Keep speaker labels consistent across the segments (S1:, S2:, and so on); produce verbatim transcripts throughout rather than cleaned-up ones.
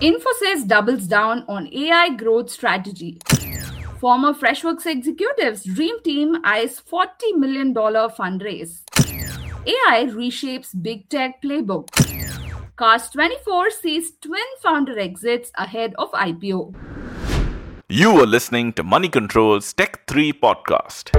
S1: Infosys doubles down on A I growth strategy. Former Freshworks executives dream team eyes forty million dollars fundraise. A I reshapes big tech playbook. Cars twenty-four sees twin founder exits ahead of I P O.
S2: You are listening to Money Control's Tech three podcast.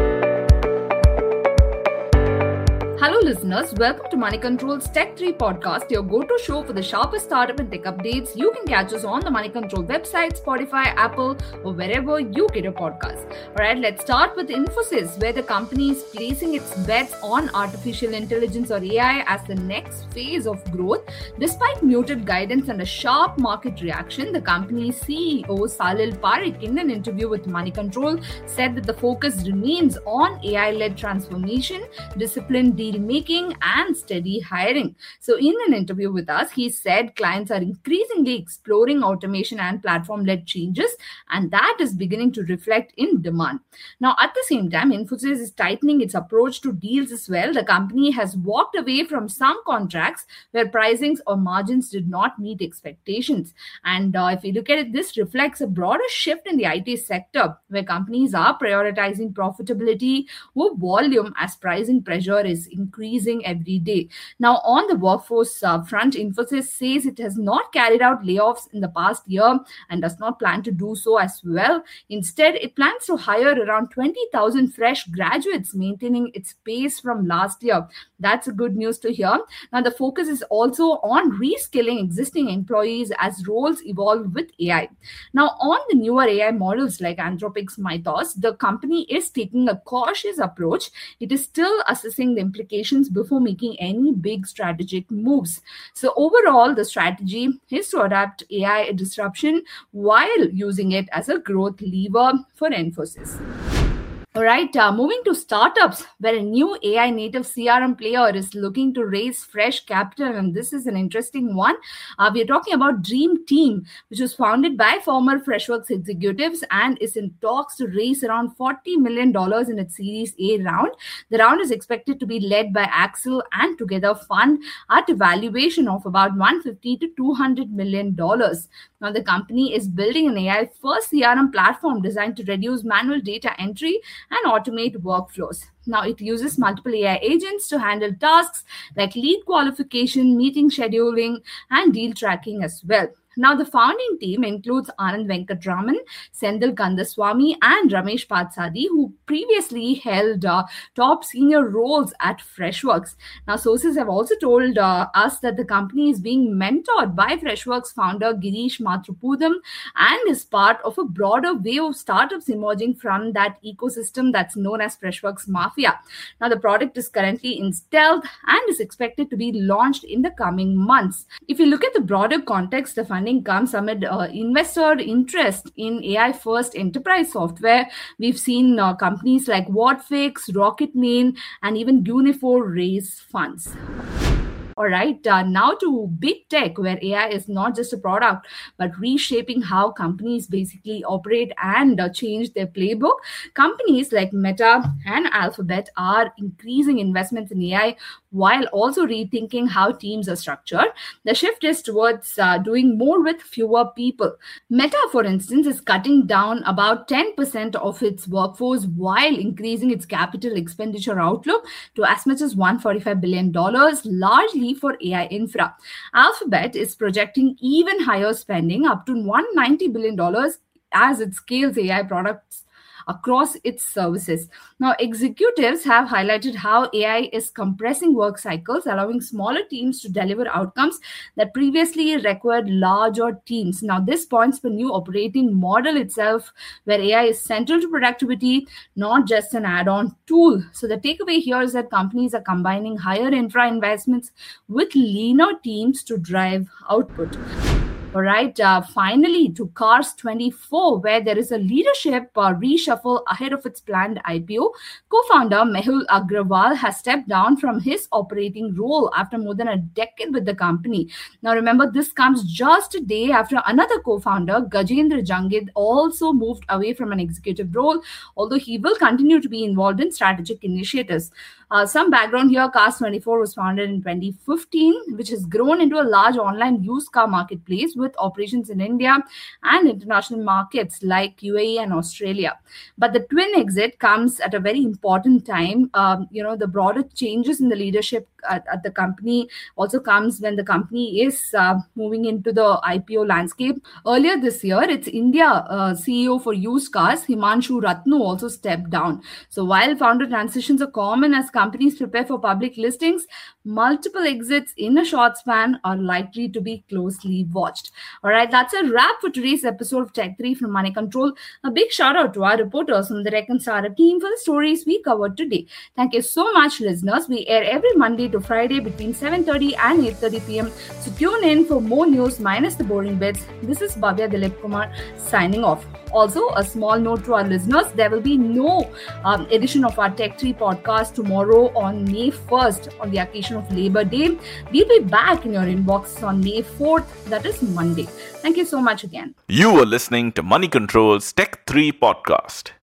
S1: Hello listeners, welcome to Money Control's Tech three podcast, your go-to show for the sharpest startup and tech updates. You can catch us on the Money Control website, Spotify, Apple, or wherever you get your podcasts. Alright, let's start with Infosys, where the company is placing its bets on artificial intelligence or A I as the next phase of growth. Despite muted guidance and a sharp market reaction, the company's C E O Salil Parekh, in an interview with Money Control, said that the focus remains on A I-led transformation, disciplined deal making and steady hiring. So in an interview with us, he said clients are increasingly exploring automation and platform-led changes, and that is beginning to reflect in demand. Now, at the same time, Infosys is tightening its approach to deals as well. The company has walked away from some contracts where pricings or margins did not meet expectations. And uh, if you look at it, this reflects a broader shift in the I T sector, where companies are prioritizing profitability over volume as pricing pressure is increasing every day. Now, on the workforce uh, front, Infosys says it has not carried out layoffs in the past year and does not plan to do so as well. Instead, it plans to hire around twenty thousand fresh graduates, maintaining its pace from last year. That's a good news to hear. Now, the focus is also on reskilling existing employees as roles evolve with A I. Now, on the newer A I models like Anthropic's Mythos, the company is taking a cautious approach. It is still assessing the implications before making any big strategic moves. So overall, the strategy is to adapt A I disruption while using it as a growth lever for Infosys. All right, uh, moving to startups, where a new A I native C R M player is looking to raise fresh capital, and this is an interesting one. Uh, we are talking about Dream Team, which was founded by former Freshworks executives and is in talks to raise around forty million dollars in its Series A round. The round is expected to be led by Axel and Together Fund at a valuation of about one hundred fifty to two hundred million dollars. Now, the company is building an A I-first C R M platform designed to reduce manual data entry and automate workflows. Now, it uses multiple A I agents to handle tasks like lead qualification, meeting scheduling, and deal tracking as well. Now, the founding team includes Anand Venkatraman, Senthil Kandaswamy, and Ramesh Patsadi, who previously held uh, top senior roles at Freshworks. Now, sources have also told uh, us that the company is being mentored by Freshworks founder Girish Mathrupudam and is part of a broader wave of startups emerging from that ecosystem that's known as Freshworks Mafia. Now, the product is currently in stealth and is expected to be launched in the coming months. If you look at the broader context, the funding comes amid uh, investor interest in A I-first enterprise software. We've seen uh, companies like Whatfix, Rocketmail, and even Unifor raise funds. All right, uh, now to big tech, where A I is not just a product, but reshaping how companies basically operate and uh, change their playbook. Companies like Meta and Alphabet are increasing investments in A I while also rethinking how teams are structured. The shift is towards uh, doing more with fewer people. Meta, for instance, is cutting down about ten percent of its workforce while increasing its capital expenditure outlook to as much as one hundred forty-five billion dollars, largely for A I infra. Alphabet is projecting even higher spending, up to one hundred ninety billion dollars, as it scales A I products across its services. Now, executives have highlighted how A I is compressing work cycles, allowing smaller teams to deliver outcomes that previously required larger teams. Now, this points to a new operating model itself, where A I is central to productivity, not just an add-on tool. So the takeaway here is that companies are combining higher infra investments with leaner teams to drive output. All right, uh, finally to Cars twenty-four, where there is a leadership uh, reshuffle ahead of its planned I P O. Co-founder Mehul Agrawal has stepped down from his operating role after more than a decade with the company. Now, remember, this comes just a day after another co-founder, Gajendra Jangid, also moved away from an executive role, although he will continue to be involved in strategic initiatives. Uh, some background here, Cars twenty-four was founded in twenty fifteen, which has grown into a large online used car marketplace with operations in India and international markets like U A E and Australia. But the twin exit comes at a very important time. Um, you know, the broader changes in the leadership at, at the company also comes when the company is uh, moving into the I P O landscape. Earlier this year, its India uh, C E O for used cars, Himanshu Ratnu, also stepped down. So while founder transitions are common as companies prepare for public listings, multiple exits in a short span are likely to be closely watched. All right, that's a wrap for today's episode of Tech three from Money Control. A big shout out to our reporters from the Tech and Startup team for the stories we covered today. Thank you so much, listeners. We air every Monday to Friday between seven thirty and eight thirty p.m. So tune in for more news minus the boring bits. This is Bhavya Dilip Kumar signing off. Also, a small note to our listeners, there will be no um, edition of our Tech three podcast tomorrow on May first on the occasion of Labor Day. We'll be back in your inbox on May fourth, that is Monday. Thank you so much again.
S2: You are listening to Money Control's Tech three podcast.